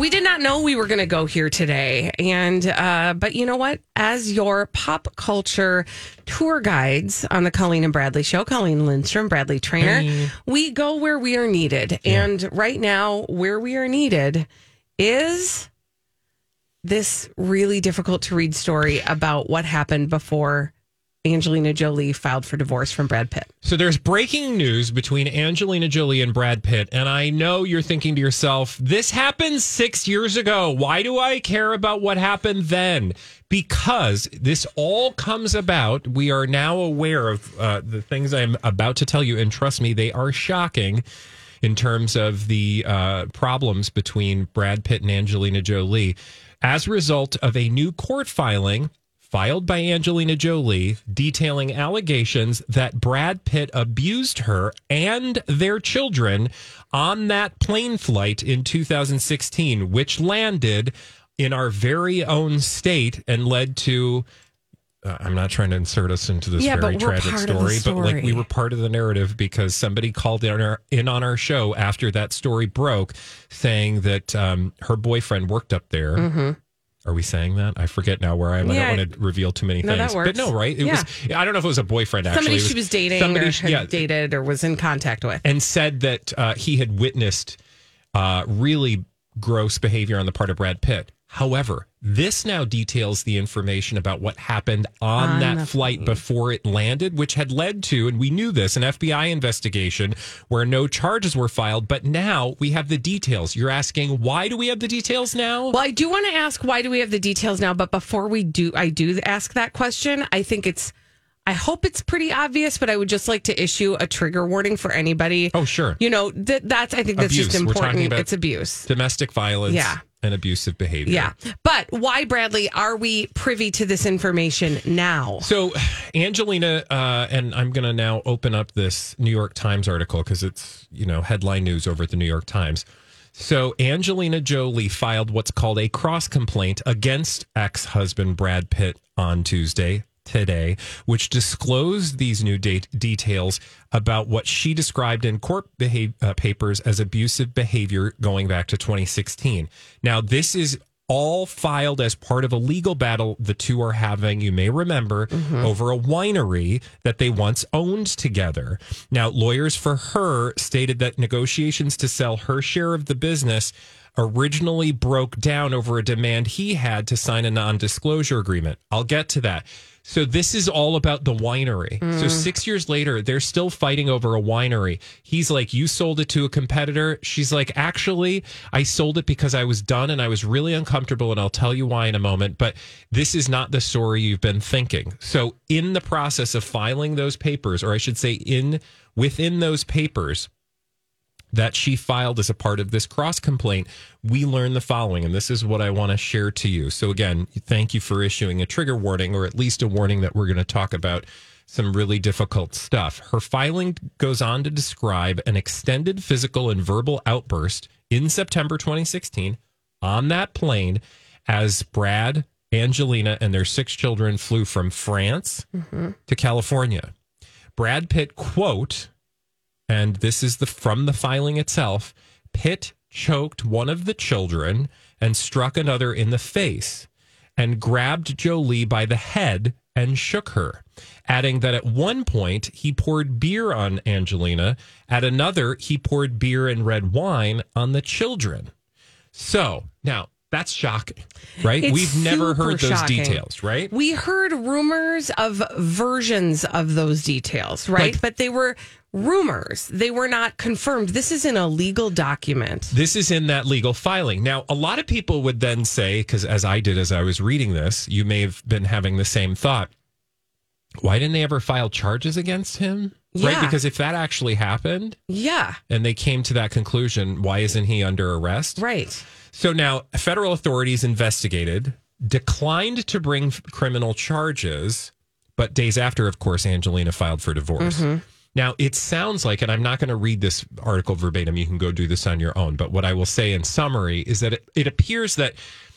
We did not know we were going to go here today. And, but you know what? As your pop culture tour guides on the Colleen and Bradley show, Colleen Lindstrom, Bradley Trainer, we go where we are needed. Yeah. And right now, where we are needed is this really difficult to read story about what happened before Angelina Jolie filed for divorce from Brad Pitt. So there's breaking news between Angelina Jolie and Brad Pitt. And I know you're thinking to yourself, this happened 6 years ago. Why do I care about what happened then? Because this all comes about. We are now aware of the things I'm about to tell you. And trust me, they are shocking in terms of the problems between Brad Pitt and Angelina Jolie as a result of a new court filing filed by Angelina Jolie detailing allegations that Brad Pitt abused her and their children on that plane flight in 2016, which landed in our very own state and led to, I'm not trying to insert us into this very tragic story, but like we were part of the narrative because somebody called in on our show after that story broke saying that her boyfriend worked up there. Mm-hmm. Are we saying that? I forget now where I am. Yeah. I don't want to reveal too many things. That works. But no, right? It was. I don't know if it was a boyfriend, actually. Somebody she was dating or had dated or was in contact with. And said that he had witnessed really gross behavior on the part of Brad Pitt. However, this now details the information about what happened on that flight before it landed, which had led to, and we knew this, an FBI investigation where no charges were filed. But now we have the details. You're asking, why do we have the details now? Well, I do want to ask, why do we have the details now? But before I do ask that question, I hope it's pretty obvious, but I would just like to issue a trigger warning for anybody. Oh, sure. You know, I think that's abuse. Just important. It's abuse. Domestic violence. Yeah. And abusive behavior. Yeah. But why, Bradley, are we privy to this information now? So Angelina, and I'm going to now open up this New York Times article because it's, headline news over at the New York Times. So Angelina Jolie filed what's called a cross complaint against ex-husband Brad Pitt on Tuesday, today, which disclosed these new details about what she described in court papers as abusive behavior going back to 2016. Now, this is all filed as part of a legal battle the two are having, you may remember, over a winery that they once owned together. Now, lawyers for her stated that negotiations to sell her share of the business originally broke down over a demand he had to sign a non-disclosure agreement. I'll get to that. So this is all about the winery. So 6 years later, they're still fighting over a winery. He's like, you sold it to a competitor. She's like, actually, I sold it because I was done and I was really uncomfortable. And I'll tell you why in a moment. But this is not the story you've been thinking. So in the process of filing those papers, or I should say within those papers that she filed as a part of this cross complaint, we learned the following, and this is what I want to share to you. So again, thank you for issuing a trigger warning, or at least a warning that we're going to talk about some really difficult stuff. Her filing goes on to describe an extended physical and verbal outburst in September 2016 on that plane as Brad, Angelina, and their 6 children flew from France to California. Brad Pitt, quote, and this is from the filing itself, Pitt choked one of the children and struck another in the face and grabbed Jolie by the head and shook her, adding that at one point he poured beer on Angelina. At another, he poured beer and red wine on the children. So now that's shocking, right? We've never heard those details, right? We heard rumors of versions of those details, right? But they were rumors. They were not confirmed. This is in a legal document. This is in that legal filing. Now, a lot of people would then say, because as I did as I was reading this, you may have been having the same thought. Why didn't they ever file charges against him? Yeah. Right? Because if that actually happened, and they came to that conclusion, why isn't he under arrest? Right. So now federal authorities investigated, declined to bring criminal charges, but days after, of course, Angelina filed for divorce. Now, it sounds like, and I'm not going to read this article verbatim, you can go do this on your own, but what I will say in summary is that it appears that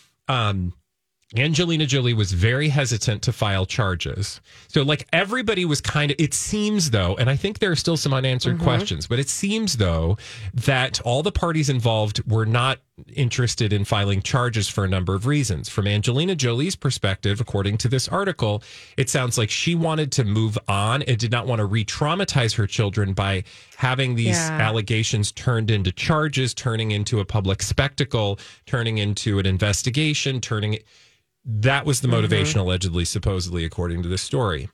Angelina Jolie was very hesitant to file charges. So like everybody was kind of, it seems though, and I think there are still some unanswered questions, but it seems though that all the parties involved were not interested in filing charges for a number of reasons. From Angelina Jolie's perspective, according to this article, it sounds like she wanted to move on and did not want to re-traumatize her children by having these allegations turned into charges, turning into a public spectacle, turning into an investigation, that was the motivation, allegedly, supposedly, according to this story.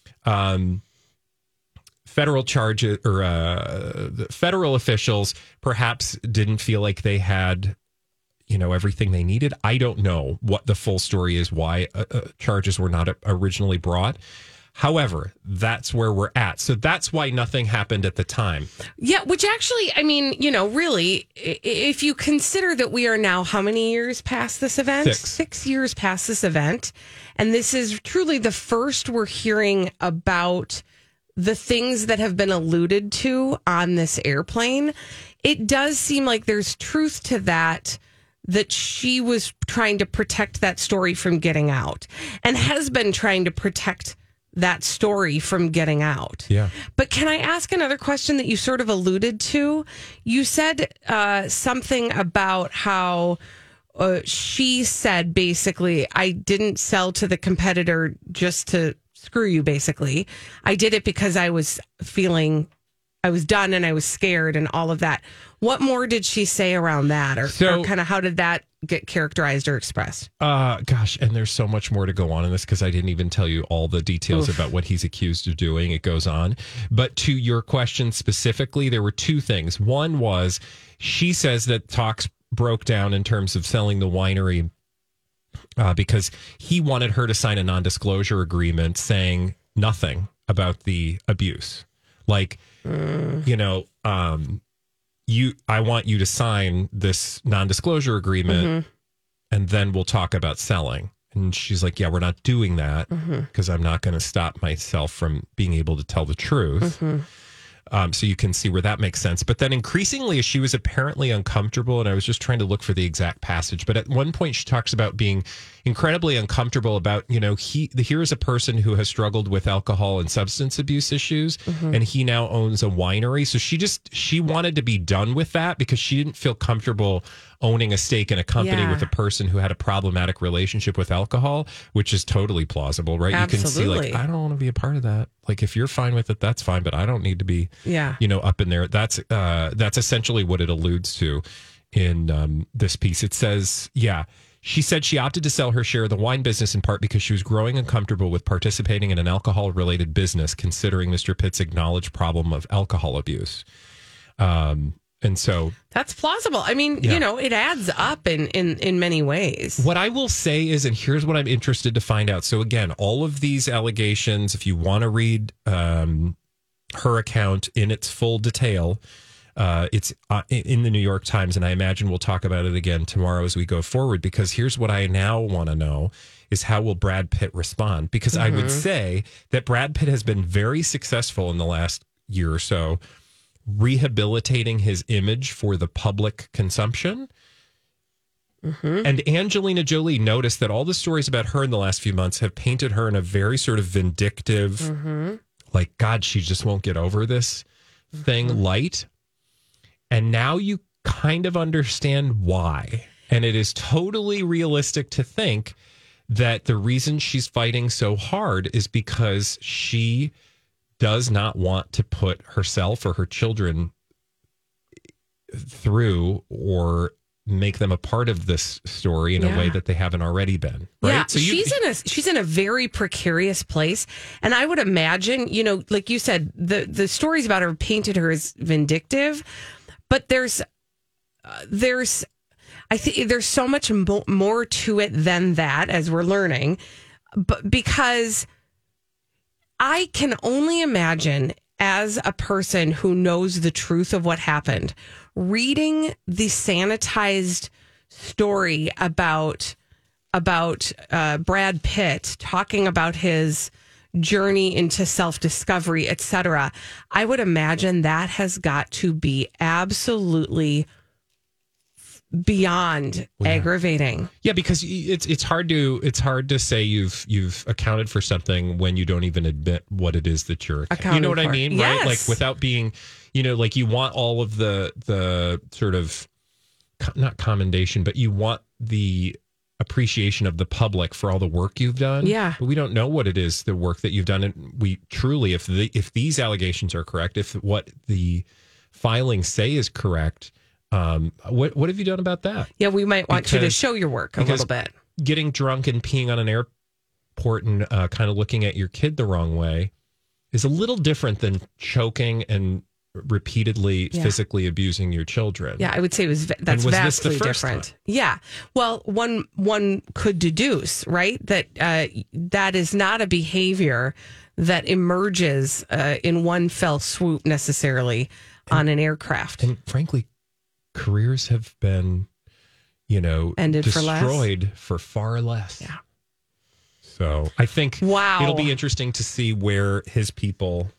Federal charges or the federal officials perhaps didn't feel like they had, everything they needed. I don't know what the full story is, why charges were not originally brought. However, that's where we're at. So that's why nothing happened at the time. Yeah, which actually, really, if you consider that we are now how many years past this event? 6 years past this event. And this is truly the first we're hearing about the things that have been alluded to on this airplane. It does seem like there's truth to that she was trying to protect that story from getting out and has been trying to protect that story from getting out. Yeah. But can I ask another question that you sort of alluded to? You said something about how she said, basically, I didn't sell to the competitor just to screw you, basically. I did it because I was feeling I was done and I was scared and all of that. What more did she say around that? Or kind of how did that get characterized or expressed? Gosh, and there's so much more to go on in this because I didn't even tell you all the details about what he's accused of doing. It goes on. But to your question specifically, there were two things. One was she says that talks broke down in terms of selling the winery because he wanted her to sign a non-disclosure agreement saying nothing about the abuse. Like, I want you to sign this non-disclosure agreement and then we'll talk about selling. And she's like, yeah, we're not doing that because I'm not going to stop myself from being able to tell the truth. So you can see where that makes sense. But then increasingly, she was apparently uncomfortable, and I was just trying to look for the exact passage. But at one point, she talks about being incredibly uncomfortable about, here is a person who has struggled with alcohol and substance abuse issues, and he now owns a winery. So she wanted to be done with that because she didn't feel comfortable owning a stake in a company with a person who had a problematic relationship with alcohol, which is totally plausible, right? Absolutely. You can see, I don't want to be a part of that. Like, if you're fine with it, that's fine, but I don't need to be, up in there. That's essentially what it alludes to in this piece. It says, she said she opted to sell her share of the wine business in part because she was growing uncomfortable with participating in an alcohol-related business, considering Mr. Pitt's acknowledged problem of alcohol abuse. And so that's plausible. I mean, it adds up in many ways. What I will say is, and here's what I'm interested to find out. So again, all of these allegations, if you want to read her account in its full detail, it's in the New York Times, and I imagine we'll talk about it again tomorrow as we go forward, because here's what I now want to know is how will Brad Pitt respond? Because I would say that Brad Pitt has been very successful in the last year or so rehabilitating his image for the public consumption. And Angelina Jolie noticed that all the stories about her in the last few months have painted her in a very sort of vindictive, like, God, she just won't get over this thing light. And now you kind of understand why. And it is totally realistic to think that the reason she's fighting so hard is because she does not want to put herself or her children through or make them a part of this story in a way that they haven't already been. Right? Yeah, so she's in a very precarious place. And I would imagine, like you said, the stories about her painted her as vindictive, but there's I think there's so much more to it than that, as we're learning, but because I can only imagine, as a person who knows the truth of what happened, reading the sanitized story about Brad Pitt talking about his journey into self-discovery, etc. I would imagine that has got to be absolutely beyond aggravating. Yeah, because it's hard to say you've accounted for something when you don't even admit what it is that you're accounting. You know what I mean, yes. Right? Like, without being, like, you want all of the sort of not commendation, but you want the appreciation of the public for all the work you've done. Yeah. But we don't know what it is, the work that you've done. And we truly, if these allegations are correct, if what the filings say is correct, what have you done about that? Yeah, we might want you to show your work a little bit. Getting drunk and peeing on an airport and kind of looking at your kid the wrong way is a little different than choking and repeatedly physically abusing your children. Yeah, I would say that's vastly different. Time? Yeah. Well, one could deduce, right, that that is not a behavior that emerges in one fell swoop necessarily on an aircraft. And frankly, careers have been, ended destroyed for far less. Yeah. So I think it'll be interesting to see where his people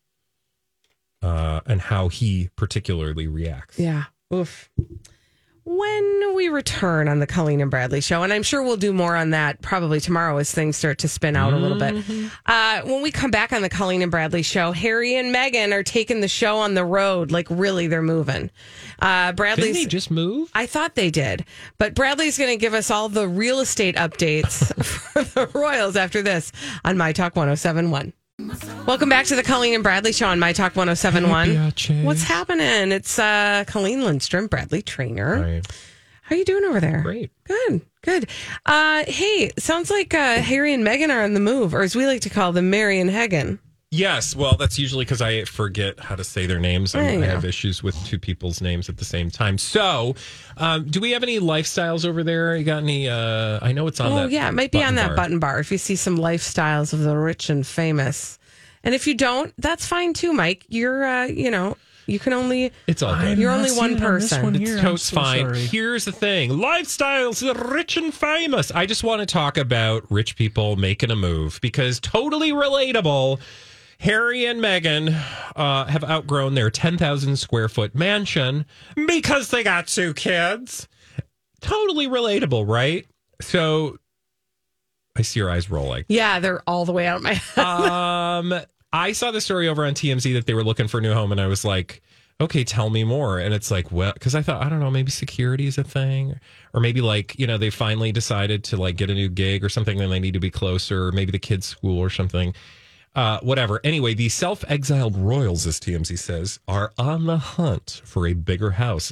and how he particularly reacts. Yeah. Oof. When we return on the Colleen and Bradley show, and I'm sure we'll do more on that probably tomorrow as things start to spin out a little bit. When we come back on the Colleen and Bradley show, Harry and Meghan are taking the show on the road. Like, really, they're moving. Didn't they just move? I thought they did. But Bradley's going to give us all the real estate updates for the Royals after this on My Talk 107.1. Welcome back to the Colleen and Bradley show on My Talk 107.1. What's happening? It's Colleen Lindstrom, Bradley Trainer. Right. How are you doing over there? Great. Good. Hey, sounds like Harry and Meghan are on the move, or as we like to call them, Mary and Hagan. Yes, well, that's usually because I forget how to say their names. I have issues with two people's names at the same time. So, do we have any lifestyles over there? You got any? I know it's on that. Oh, yeah, it might be on that button bar if you see some lifestyles of the rich and famous. And if you don't, that's fine too, Mike. You're, you can only. It's all good. You're only one person. It's totes fine. Sorry. Here's the thing: lifestyles of the rich and famous. I just want to talk about rich people making a move because totally relatable. Harry and Meghan have outgrown their 10,000 square foot mansion because they got 2 kids. Totally relatable, right? So I see your eyes rolling. Yeah, they're all the way out of my head. I saw the story over on TMZ that they were looking for a new home, and I was like, okay, tell me more. And it's like, well, because I thought, I don't know, maybe security is a thing, or maybe like, they finally decided to like get a new gig or something, and they need to be closer, or maybe the kids' school or something. Whatever. Anyway, the self-exiled royals, as TMZ says, are on the hunt for a bigger house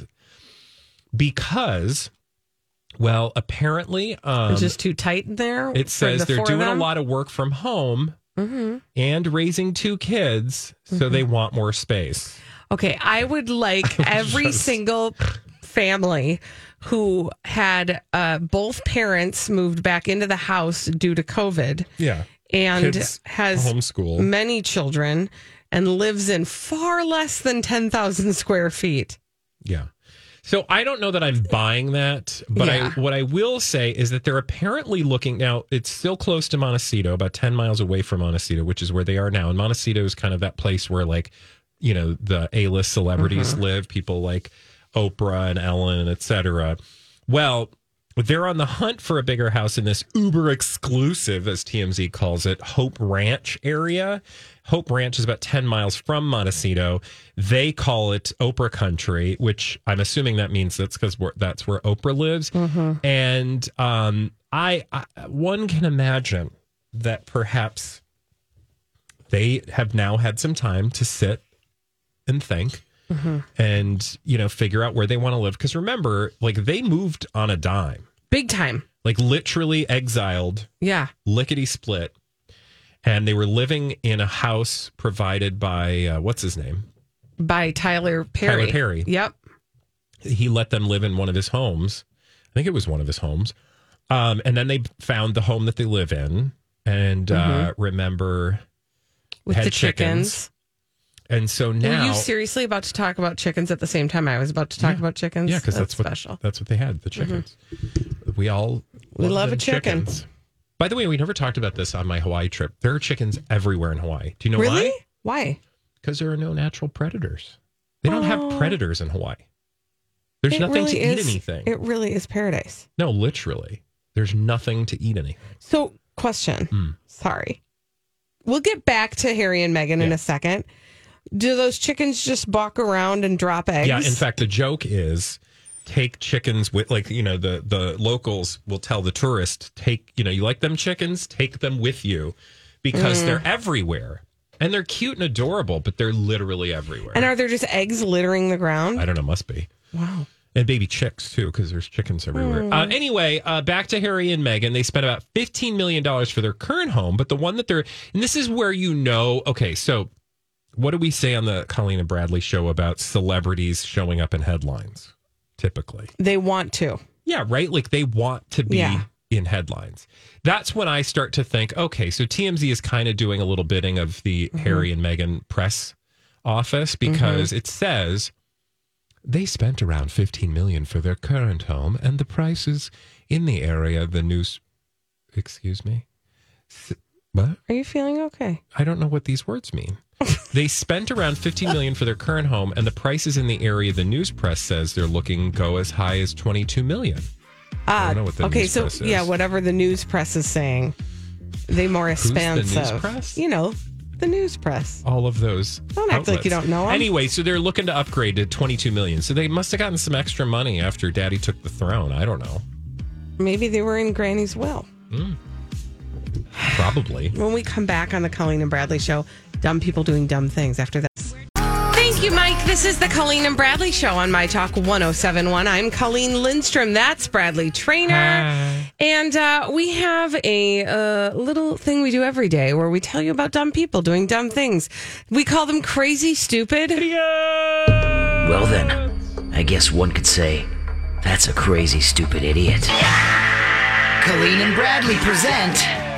because, well, apparently, it's just too tight in there. It says they're doing a lot of work from home and raising 2 kids, so they want more space. Okay, I would like every single family who had both parents moved back into the house due to COVID. Yeah. And kids has homeschool many children and lives in far less than 10,000 square feet. Yeah. So I don't know that I'm buying that, but what I will say is that they're apparently looking now. It's still close to Montecito, about 10 miles away from Montecito, which is where they are now. And Montecito is kind of that place where, like, the A-list celebrities live, people like Oprah and Ellen, etc. Well, they're on the hunt for a bigger house in this uber exclusive, as TMZ calls it, Hope Ranch area. Hope Ranch is about 10 miles from Montecito. They call it Oprah Country, which I'm assuming that means that's because that's where Oprah lives. And I one can imagine that perhaps they have now had some time to sit and think. And, figure out where they want to live. Because remember, like, they moved on a dime. Big time. Like, literally exiled. Yeah. Lickety split. And they were living in a house provided by, what's his name? By Tyler Perry. Tyler Perry. Yep. He let them live in one of his homes. I think it was one of his homes. And then they found the home that they live in. And remember, with the chickens. And so now, were you seriously about to talk about chickens at the same time I was about to talk about chickens? Yeah, because that's special. That's what they had, the chickens. We love a chicken. Chickens. By the way, we never talked about this on my Hawaii trip. There are chickens everywhere in Hawaii. Do you know why? Why? Because there are no natural predators. They don't have predators in Hawaii. There's nothing to eat anything. It really is paradise. No, literally. There's nothing to eat anything. So, question. Sorry. We'll get back to Harry and Meghan in a second. Do those chickens just buck around and drop eggs? Yeah, in fact, the joke is take chickens with, like, the locals will tell the tourist, you like them chickens, take them with you because they're everywhere. And they're cute and adorable, but they're literally everywhere. And are there just eggs littering the ground? I don't know, must be. Wow. And baby chicks, too, because there's chickens everywhere. Anyway, back to Harry and Meghan. They spent about $15 million for their current home, but the one that and this is where okay, so what do we say on the Colleen and Bradley show about celebrities showing up in headlines, typically? They want to. Yeah, right? Like, they want to be in headlines. That's when I start to think, okay, so TMZ is kind of doing a little bidding of the Harry and Meghan press office because it says they spent around $15 million for their current home and the prices in the area, the news, excuse me? What? Are you feeling okay? I don't know what these words mean. They spent around $15 million for their current home and the prices in the area, the news press says they're looking go as high as $22 million. I don't know what the news press is. Yeah, whatever the news press is saying, they more expansive. Who's the news press? The news press. All of those. Don't act like you don't know them. Anyway, so they're looking to upgrade to $22 million. So they must have gotten some extra money after Daddy took the throne. I don't know. Maybe they were in Granny's will. Probably. When we come back on the Colleen and Bradley show, dumb people doing dumb things after that. Thank you, Mike. This is the Colleen and Bradley show on My Talk 1071. I'm Colleen Lindstrom. That's Bradley Trainer. Hi. And we have a little thing we do every day where we tell you about dumb people doing dumb things. We call them crazy stupid. Well, then, I guess one could say that's a crazy stupid idiot. Colleen and Bradley present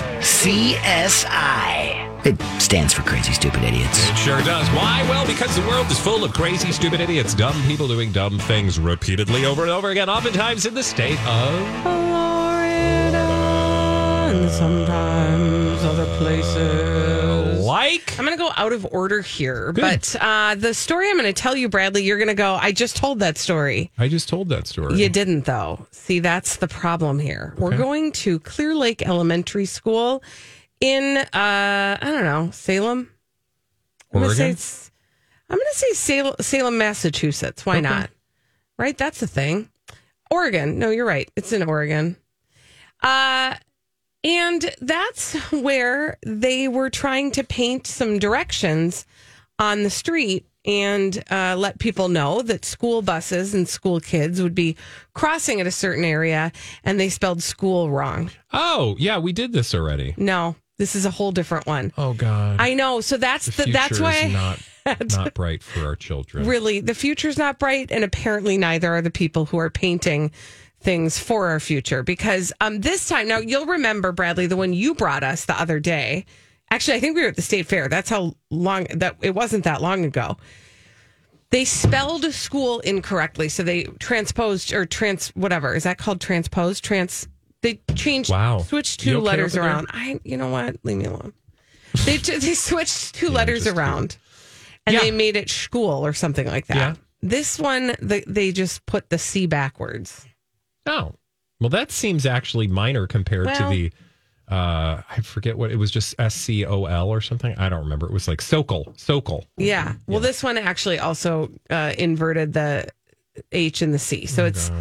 CSI. It stands for Crazy Stupid Idiots. It sure does. Why? Well, because the world is full of crazy, stupid idiots, dumb people doing dumb things repeatedly over and over again, oftentimes in the state of Florida and sometimes other places. Like? I'm going to go out of order here, Good. but the story I'm going to tell you, Bradley, you're going to go, I just told that story. I just told that story. You didn't, though. See, that's the problem here. Okay. We're going to Clear Lake Elementary School in, I don't know, Salem? Oregon? I'm going to say Salem, Massachusetts. Why not? Right? That's the thing. Oregon. No, you're right. It's in Oregon. And that's where they were trying to paint some directions on the street and let people know that school buses and school kids would be crossing at a certain area, and they spelled school wrong. Oh, yeah, we did this already. No, this is a whole different one. Oh, God. I know. So that's future why is not bright for our children. Really, the future's not bright, and apparently neither are the people who are painting things for our future. Because this time, now you'll remember, Bradley, the one you brought us the other day. Actually, I think we were at the state fair. That's how long that it wasn't that long ago. They spelled school incorrectly, so they transposed or whatever is that called? Transposed. They changed. Wow. Switched two letters around. You know what? Leave me alone. They switched two letters around, and they made it school or something like that. Yeah. This one, they just put the C backwards. Oh, well, that seems actually minor compared to the. I forget what it was, just SCOL or something. I don't remember. It was like Sokol. Yeah. Well, this one actually also inverted the H and the C. So it's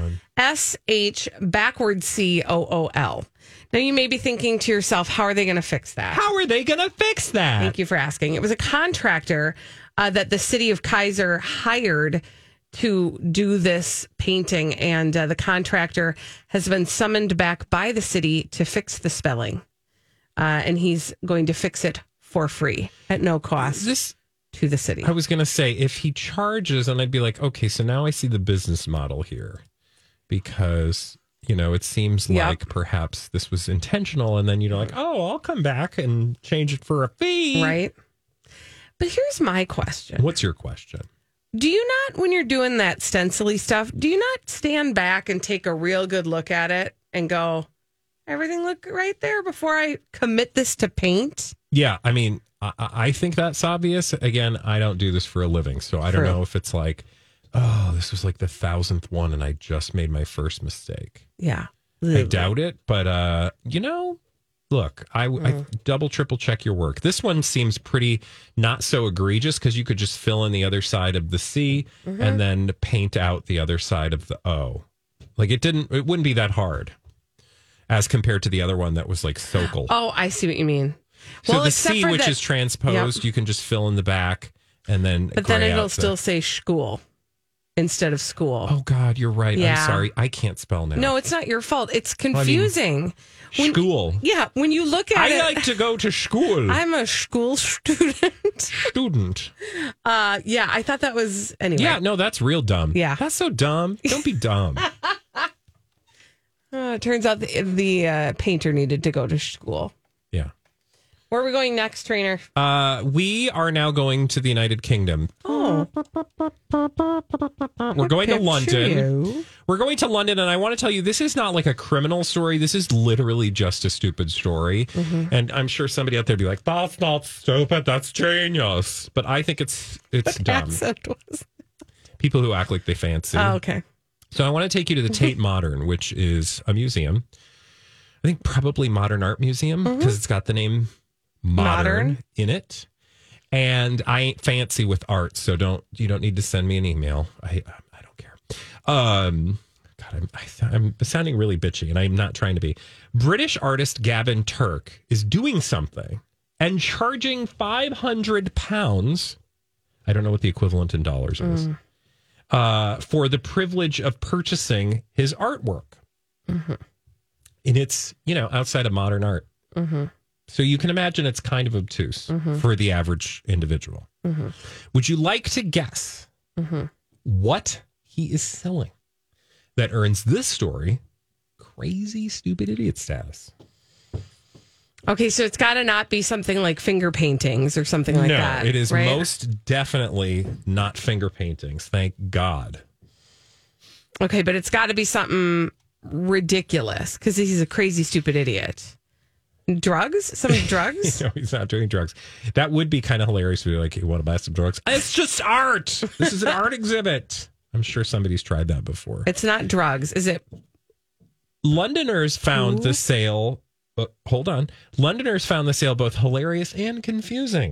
SH backwards COOL. Now you may be thinking to yourself, how are they going to fix that? How are they going to fix that? Thank you for asking. It was a contractor that the city of Kaiser hired to do this painting, and the contractor has been summoned back by the city to fix the spelling, and he's going to fix it for free at no cost to the city. I was going to say, if he charges, and I'd be like, okay, so now I see the business model here, because it seems like perhaps this was intentional, and then you're like, oh, I'll come back and change it for a fee, right? But here's my question. What's your question? Do you not, when you're doing that stencily stuff, do you not stand back and take a real good look at it and go, everything look right there before I commit this to paint? Yeah, I mean, I think that's obvious. Again, I don't do this for a living, so I don't know if it's like, oh, this was like the 1,000th one and I just made my first mistake. Yeah. I doubt it, but, look, I double, triple check your work. This one seems pretty not so egregious because you could just fill in the other side of the C and then paint out the other side of the O. Like it wouldn't be that hard as compared to the other one that was like Sokol. Oh, I see what you mean. So well, the C, which is transposed, you can just fill in the back and then. But then it'll still say school instead of school. Oh God, you're right. Yeah. I'm sorry. I can't spell now. No, it's not your fault. It's confusing. School. Yeah, when you look at it. I like to go to school. I'm a school student. Yeah, I thought that was anyway. Yeah, no, that's real dumb. Yeah. That's so dumb. Don't be dumb. It turns out the painter needed to go to school. Yeah. Where are we going next, trainer? We are now going to the United Kingdom. Oh. We're going to London. We're going to London, and I want to tell you, this is not like a criminal story. This is literally just a stupid story. And I'm sure somebody out there would be like, that's not stupid, that's genius. But I think it's dumb. People who act like they fancy. Oh, okay. So I want to take you to the Tate Modern, which is a museum. I think probably Modern Art Museum, because it's got the name Modern in it. And I ain't fancy with art, so you don't need to send me an email. I don't care. God, I'm sounding really bitchy, and I'm not trying to be. British artist Gavin Turk is doing something and charging £500. I don't know what the equivalent in dollars is. For the privilege of purchasing his artwork. And it's, outside of modern art. So you can imagine it's kind of obtuse for the average individual. Would you like to guess what he is selling that earns this story crazy, stupid idiot status? Okay, so it's got to not be something like finger paintings or something like that. No, it is right? most definitely not finger paintings. Thank God. Okay, but it's got to be something ridiculous because he's a crazy, stupid idiot. Drugs? Some drugs? No, he's not doing drugs. That would be kind of hilarious to be like, you want to buy some drugs? It's just art. This is an art exhibit. I'm sure somebody's tried that before. It's not drugs. Is it? Londoners found the sale. Hold on. Londoners found the sale both hilarious and confusing.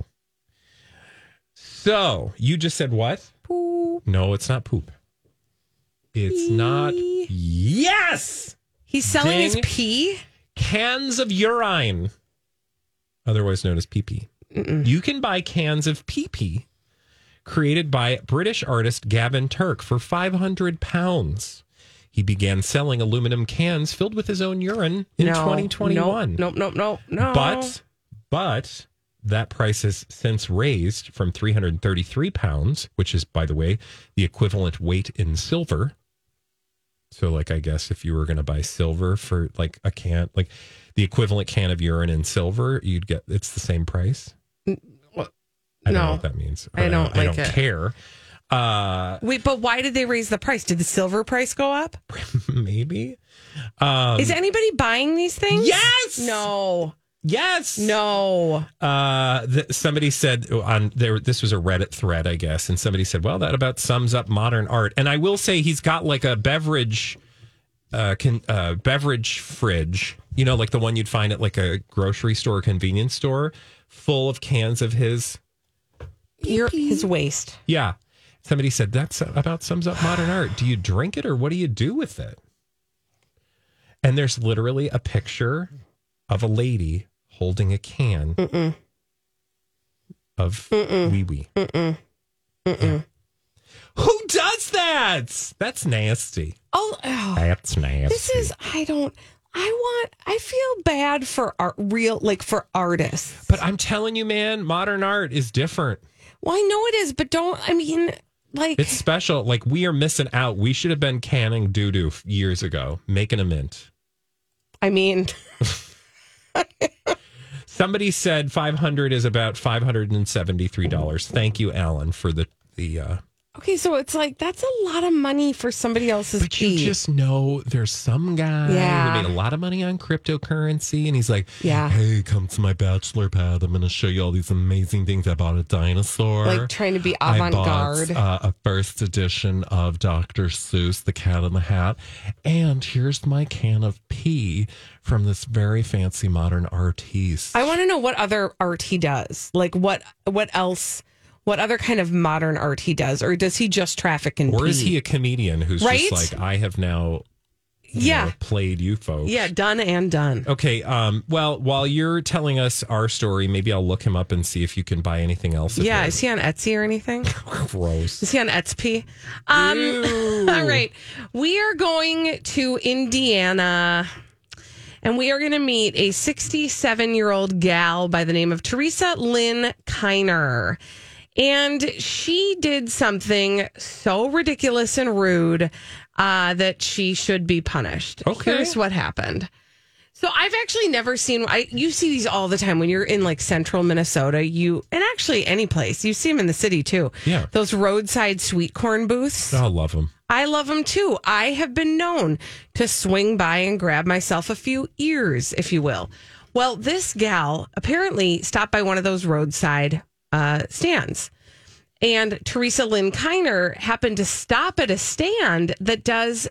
So you just said what? Poop. No, it's not poop. It's not. Yes. He's selling his pee? Cans of urine, otherwise known as pee-pee. You can buy cans of pee-pee created by British artist Gavin Turk for £500. He began selling aluminum cans filled with his own urine in 2021. No. But that price has since raised from £333, which is, by the way, the equivalent weight in silver. So, like, I guess if you were going to buy silver for like a can, like the equivalent can of urine in silver, it's the same price. I don't know what that means. I don't care. Wait, but why did they raise the price? Did the silver price go up? Maybe. Is anybody buying these things? Yes. No. Yes. No. Somebody said on there, this was a Reddit thread, I guess, and somebody said, well, that about sums up modern art. And I will say he's got like a beverage fridge, like the one you'd find at like a grocery store or convenience store, full of cans of his waste. Yeah. Somebody said that's about sums up modern art. Do you drink it or what do you do with it? And there's literally a picture of a lady holding a can of wee-wee. Yeah. Who does that? That's nasty. Oh, that's nasty. This is, I feel bad for for artists. But I'm telling you, man, modern art is different. Well, I know it is, but it's special. Like, we are missing out. We should have been canning doo-doo years ago, making a mint. Somebody said 500 is about $573. Thank you, Alan, for the Okay, so it's like that's a lot of money for somebody else's But you just know there's some guy Yeah. who made a lot of money on cryptocurrency, and he's like, Yeah. hey, come to my bachelor pad. I'm going to show you all these amazing things. I bought a dinosaur. like trying to be I avant-garde. bought a first edition of Dr. Seuss, The Cat in the Hat. And here's my can of pee from this very fancy modern artiste. I want to know what other art he does. Like what else? What other kind of modern art he does, or does he just traffic in? Or is pee? he a comedian who's Right? just like, I have now played you folks? Yeah, done and done. Okay. Well, while you're telling us our story, maybe I'll look him up and see if you can buy anything else. Yeah, is he on Etsy or anything? Gross. Is he on Etsy? Ew. All right. We are going to Indiana and we are going to meet a 67-year-old gal by the name of Teresa Lynn Kiner. And she did something so ridiculous and rude that she should be punished. Okay. Here's what happened. So I've actually never seen. You see these all the time when you're in like central Minnesota. And actually any place you see them in the city too. Yeah. Those roadside sweet corn booths. I love him. I love them too. I have been known to swing by and grab myself a few ears, if you will. Well, this gal apparently stopped by one of those roadside stands. And Teresa Lynn Kiner happened to stop at a stand that does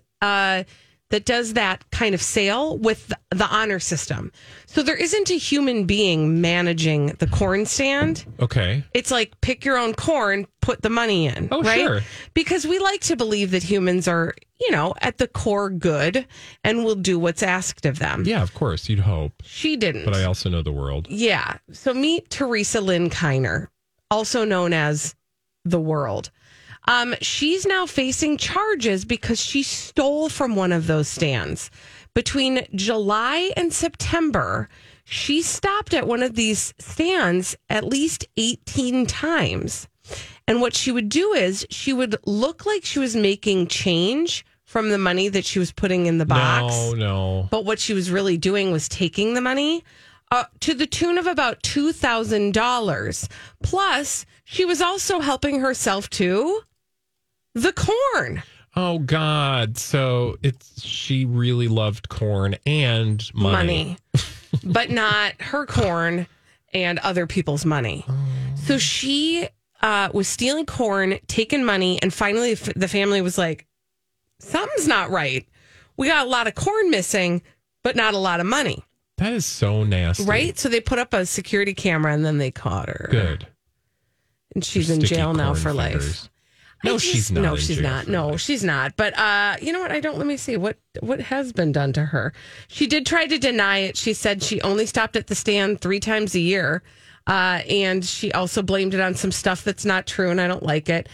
that kind of sale with the honor system. So there isn't a human being managing the corn stand. Okay. It's like pick your own corn, put the money in. Oh, right? sure. Because we like to believe that humans are, at the core good and will do what's asked of them. Yeah, of course. You'd hope. She didn't. But I also know the world. Yeah. So meet Teresa Lynn Kiner, also known as the World. She's now facing charges because she stole from one of those stands. Between July and September, she stopped at one of these stands at least 18 times. And what she would do is she would look like she was making change from the money that she was putting in the box. No. But what she was really doing was taking the money to the tune of about $2,000. Plus, she was also helping herself to the corn. Oh, God. So she really loved corn and money. But not her corn and other people's money. So she was stealing corn, taking money, and finally the family was like, something's not right. We got a lot of corn missing, but not a lot of money. That is so nasty. Right? So they put up a security camera and then they caught her. Good. And she's Her in sticky jail now corn for life. fingers. No, she's not. No, in she's jail not. for No, life. she's not. But you know what? Let me see what has been done to her. She did try to deny it. She said she only stopped at the stand 3 times a year. And she also blamed it on some stuff that's not true, and I don't like it.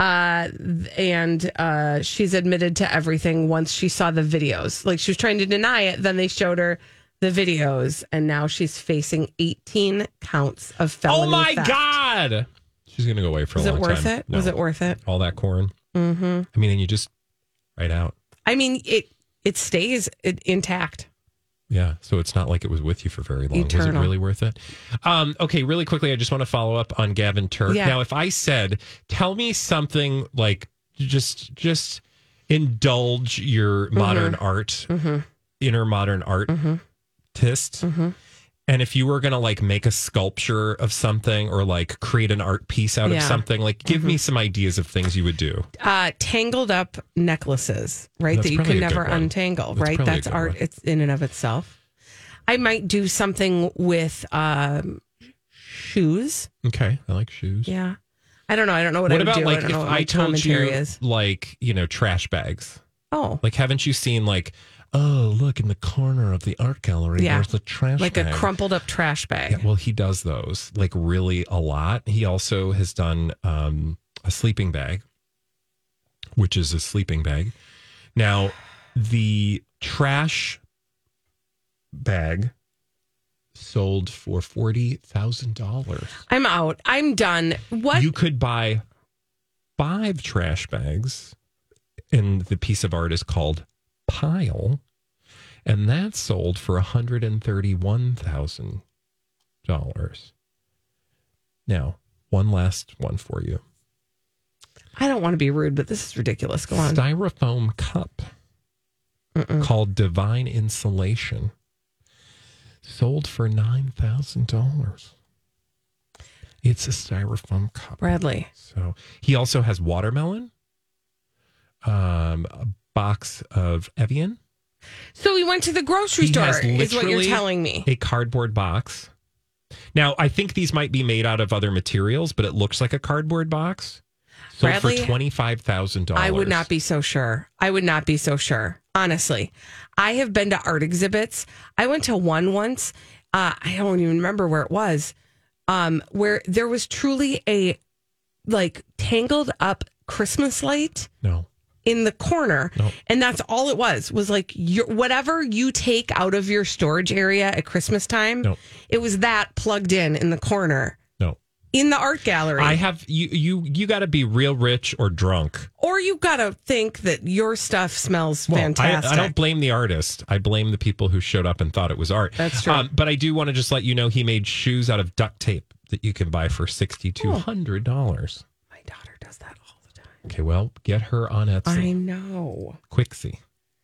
And she's admitted to everything once she saw the videos. Like she was trying to deny it, then they showed her the videos, and now she's facing 18 counts of felony Oh, my theft. God. She's going to go away for a long time. Was it worth it? No. Was it worth it? All that corn? Mm-hmm. I mean, and you just right out. I mean, it stays intact. Yeah, so it's not like it was with you for very long. Was it Eternal. really worth it? Okay, really quickly, I just want to follow up on Gavin Turk. Yeah. Now, if I said, tell me something like just indulge your modern art, inner modern artist, and if you were going to like make a sculpture of something or like create an art piece out of Yeah. something, like give me some ideas of things you would do. Tangled up necklaces, right? That's that you probably can a good never one. untangle, That's right? probably a That's good art. one. It's in and of itself. I might do something with shoes. Okay, I like shoes. Yeah. I don't know. I don't know what, What I would about do. like I don't if know what I my told you commentary is. like, trash bags? Oh, Like, haven't you seen like, oh, look in the corner of the art gallery, Yeah. there's the trash like bag. a crumpled up trash bag. Yeah, well, he does those like really a lot. He also has done a sleeping bag, which is a sleeping bag. Now, the trash bag sold for $40,000. I'm out. I'm done. What? You could buy 5 trash bags, and the piece of art is called Pile, and that sold for $131,000. Now, one last one for you. I don't want to be rude, but this is ridiculous. Go on. Styrofoam cup called Divine Insulation. Sold for $9,000. It's a styrofoam cup. Bradley. So he also has watermelon, a box of Evian. So he went to the grocery store, is what you're telling me. A cardboard box. Now, I think these might be made out of other materials, but it looks like a cardboard box. Sold Bradley, for $25,000. I would not be so sure. Honestly. I have been to art exhibits. I went to one once. I don't even remember where it was. Where there was truly a tangled up Christmas light. No. In the corner. No. And that's all it was like whatever you take out of your storage area at Christmas time. No. It was that plugged in the corner. No. In the art gallery. I have you got to be real rich or drunk. Or you got to think that your stuff smells fantastic. I don't blame the artist. I blame the people who showed up and thought it was art. That's true. But I do want to just let you know he made shoes out of duct tape that you can buy for $6,200. My daughter does that all the time. Okay, well, get her on Etsy. I know. Quixie.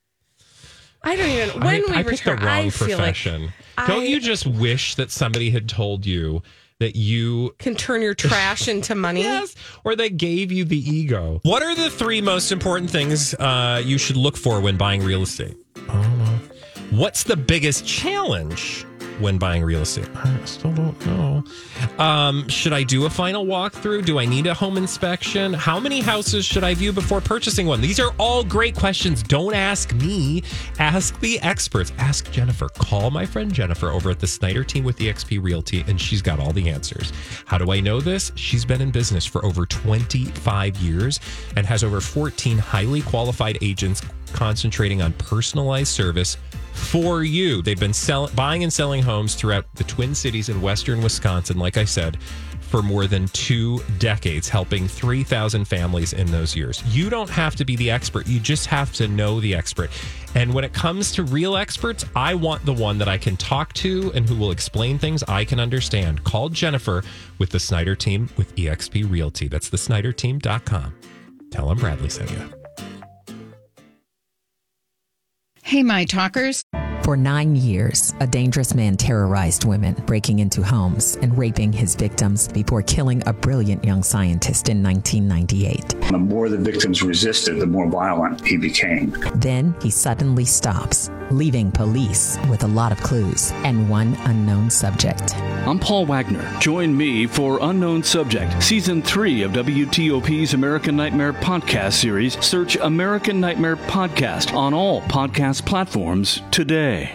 I don't even. When we picked the return, wrong I feel like profession. Don't you just wish that somebody had told you that you can turn your trash into money? Yes, or they gave you the ego. What are the 3 most important things you should look for when buying real estate? I don't know. What's the biggest challenge when buying real estate? I still don't know. Should I do a final walkthrough? Do I need a home inspection? How many houses should I view before purchasing one? These are all great questions. Don't ask me. Ask the experts. Ask Jennifer. Call my friend Jennifer over at the Snyder team with eXp Realty, and she's got all the answers. How do I know this? She's been in business for over 25 years and has over 14 highly qualified agents concentrating on personalized service for you. They've been buying and selling homes throughout the Twin Cities in western Wisconsin, like I said, for more than 2 decades, helping 3,000 families in those years. You don't have to be the expert. You just have to know the expert. And when it comes to real experts, I want the one that I can talk to and who will explain things I can understand. Call Jennifer with the Snyder team with eXp Realty. That's thesnyderteam.com. Tell them Bradley sent you. Hey, my talkers. For 9 years, a dangerous man terrorized women, breaking into homes and raping his victims before killing a brilliant young scientist in 1998. The more the victims resisted, the more violent he became. Then he suddenly stops, leaving police with a lot of clues and one unknown subject. I'm Paul Wagner. Join me for Unknown Subject, Season 3 of WTOP's American Nightmare podcast series. Search American Nightmare Podcast on all podcast platforms today.